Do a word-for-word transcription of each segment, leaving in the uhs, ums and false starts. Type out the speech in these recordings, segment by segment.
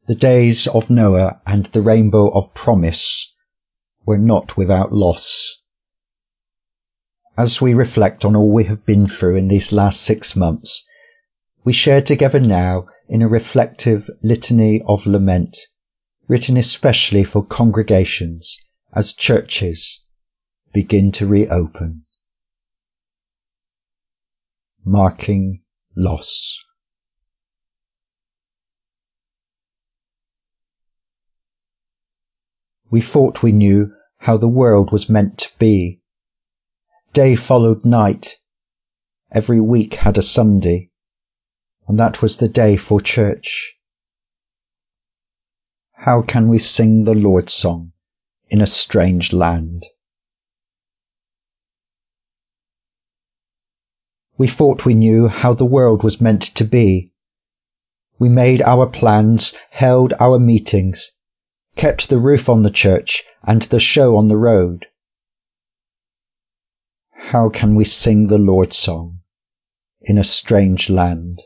The days of Noah and the rainbow of promise were not without loss. As we reflect on all we have been through in these last six months, we share together now in a reflective litany of lament, written especially for congregations as churches begin to reopen. Marking loss. We thought we knew how the world was meant to be. Day followed night. Every week had a Sunday, and that was the day for church. How can we sing the Lord's song in a strange land? We thought we knew how the world was meant to be. We made our plans, held our meetings, kept the roof on the church and the show on the road. How can we sing the Lord's song in a strange land?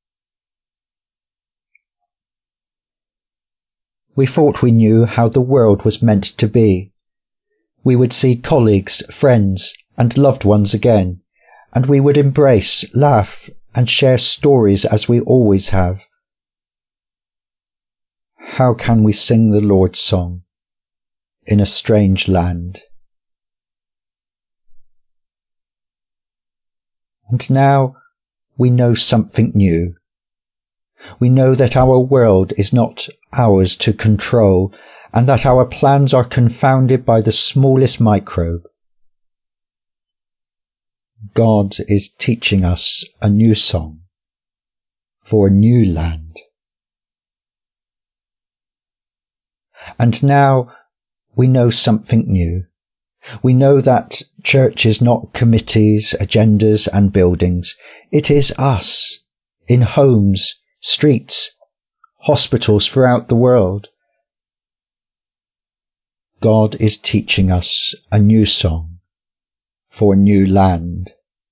We thought we knew how the world was meant to be. We would see colleagues, friends, and loved ones again, and we would embrace, laugh, and share stories as we always have. How can we sing the Lord's song in a strange land? And now we know something new. We know that our world is not ours to control, and that our plans are confounded by the smallest microbe. God is teaching us a new song for a new land. And now we know something new. We know that church is not committees, agendas and buildings. It is us, in homes, streets, hospitals throughout the world. God is teaching us a new song for a new land.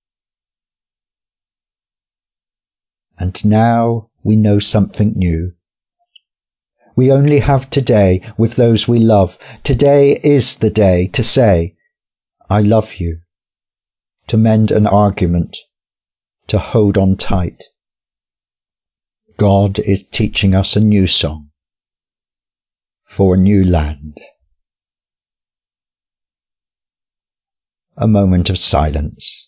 And now we know something new. We only have today with those we love. Today is the day to say, I love you, to mend an argument, to hold on tight. God is teaching us a new song for a new land. A moment of silence.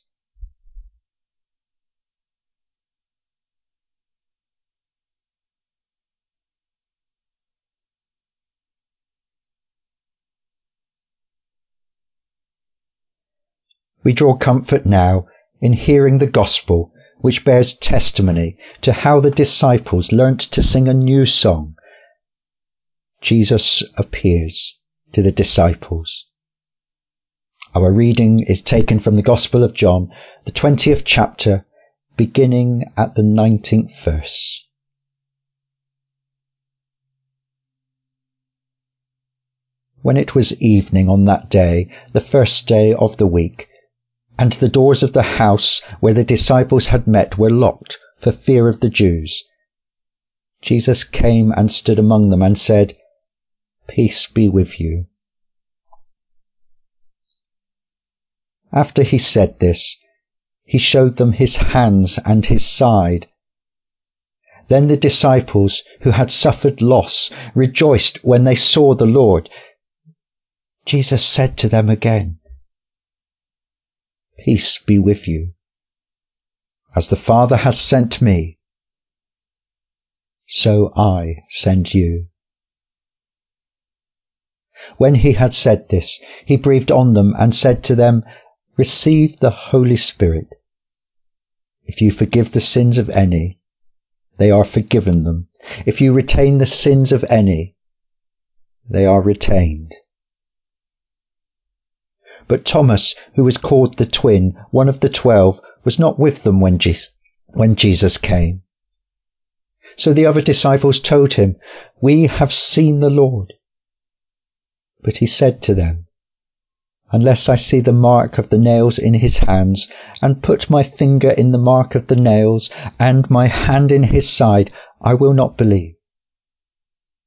We draw comfort now in hearing the gospel, which bears testimony to how the disciples learnt to sing a new song. Jesus appears to the disciples. Our reading is taken from the Gospel of John, the twentieth chapter, beginning at the nineteenth verse. When it was evening on that day, the first day of the week, and the doors of the house where the disciples had met were locked for fear of the Jews, Jesus came and stood among them and said, Peace be with you. After he said this, he showed them his hands and his side. Then the disciples who had suffered loss rejoiced when they saw the Lord. Jesus said to them again, Peace be with you. As the Father has sent me, so I send you. When he had said this, he breathed on them and said to them, Receive the Holy Spirit. If you forgive the sins of any, they are forgiven them. If you retain the sins of any, they are retained. But Thomas, who was called the twin, one of the twelve, was not with them when, Je- when Jesus came. So the other disciples told him, We have seen the Lord. But he said to them, Unless I see the mark of the nails in his hands, and put my finger in the mark of the nails, and my hand in his side, I will not believe.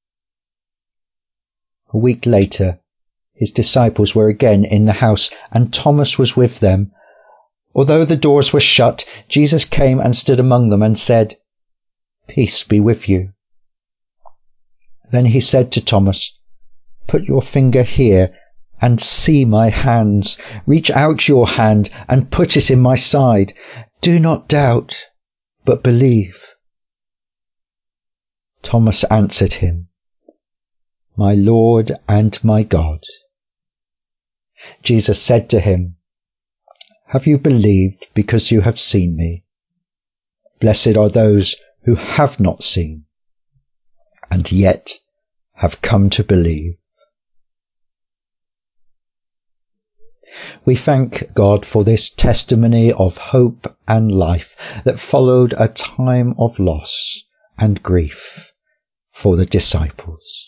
A week later, his disciples were again in the house, and Thomas was with them. Although the doors were shut, Jesus came and stood among them and said, "Peace be with you." Then he said to Thomas, "Put your finger here and see my hands. Reach out your hand and put it in my side. Do not doubt, but believe." Thomas answered him, "My Lord and my God." Jesus said to him, "Have you believed because you have seen me? Blessed are those who have not seen, and yet have come to believe." We thank God for this testimony of hope and life that followed a time of loss and grief for the disciples.